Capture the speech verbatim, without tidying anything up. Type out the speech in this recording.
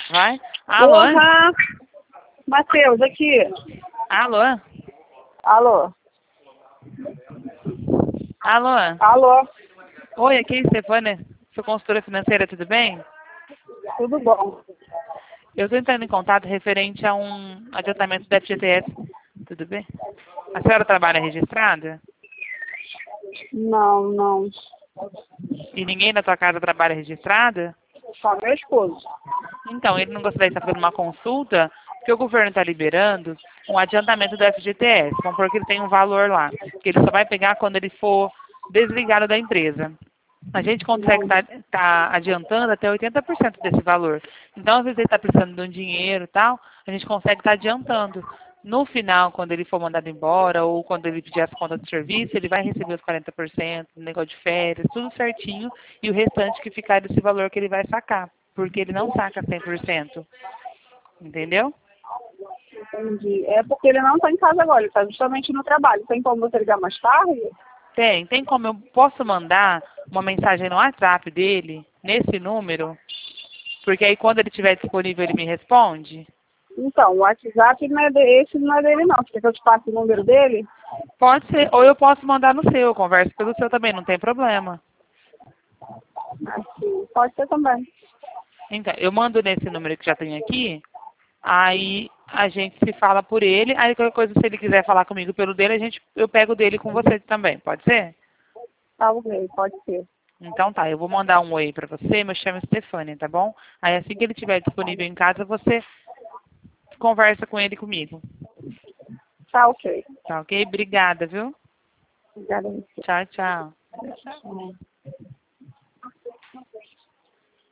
Vai? Alô? Porra! Matheus, aqui. Alô? Alô? Alô? Alô? Oi, aqui é Stefânia, sou consultora financeira, tudo bem? Tudo bom? Eu estou entrando em contato referente a um adiantamento da F G T S, tudo bem? A senhora trabalha registrada? Não, não. E ninguém na sua casa trabalha registrada? Só meu esposo. Então, ele não gostaria de estar fazendo uma consulta, porque o governo está liberando um adiantamento do F G T S. Vamos supor que ele tem um valor lá, que ele só vai pegar quando ele for desligado da empresa. A gente consegue estar tá, tá adiantando até oitenta por cento desse valor. Então, às vezes ele está precisando de um dinheiro e tal, a gente consegue estar tá adiantando. No final, quando ele for mandado embora ou quando ele pedir as contas de serviço, ele vai receber os quarenta por cento, negócio de férias, tudo certinho, e o restante que ficar desse valor que ele vai sacar, porque ele não saca cem por cento. Entendeu? Entendi. É porque ele não está em casa agora, ele está justamente no trabalho. Tem como você ligar mais tarde? Tem. Tem como eu posso mandar uma mensagem no WhatsApp dele, nesse número? Porque aí quando ele estiver disponível ele me responde? Então, o WhatsApp não é de, esse não é dele não. Você quer que eu te passe o número dele? Pode ser. Ou eu posso mandar no seu, eu converso pelo seu também, não tem problema. Assim, pode ser também. Então, eu mando nesse número que já tem aqui, aí a gente se fala por ele, aí qualquer coisa, se ele quiser falar comigo pelo dele, a gente, eu pego o dele com você também, pode ser? Tá ok, pode ser. Então tá, eu vou mandar um oi pra você, meu chamo é Stefânia, tá bom? Aí assim que ele estiver disponível em casa, você conversa com ele e comigo. Tá ok. Tá ok? Obrigada, viu? Obrigada a você. Tchau, tchau. Hum.